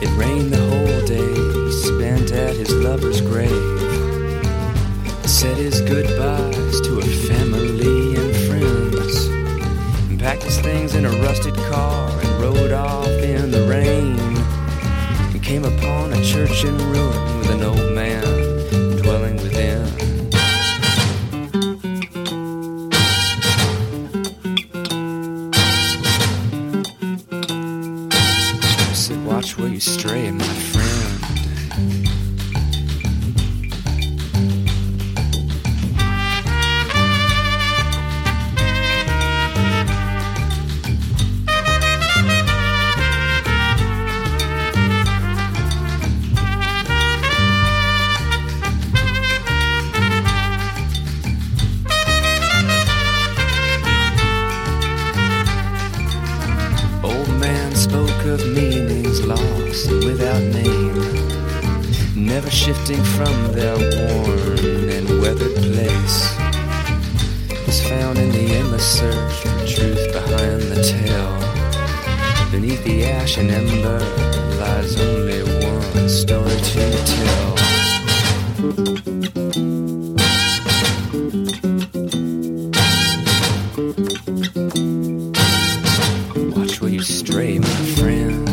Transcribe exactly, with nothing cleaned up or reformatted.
It rained the whole day he spent at his lover's grave. Said his goodbyes to her family and friends, and packed his things in a rusted car and rode off in the rain, and came upon a church in ruin with an old man dwelling within. He said, watch where you stray, my friend. Spoke of meanings lost and without name, never shifting from their worn and weathered place. Was found in the endless search for truth behind the tale. Beneath the ash and ember lies only one story to tell. Watch where you stray, my friend.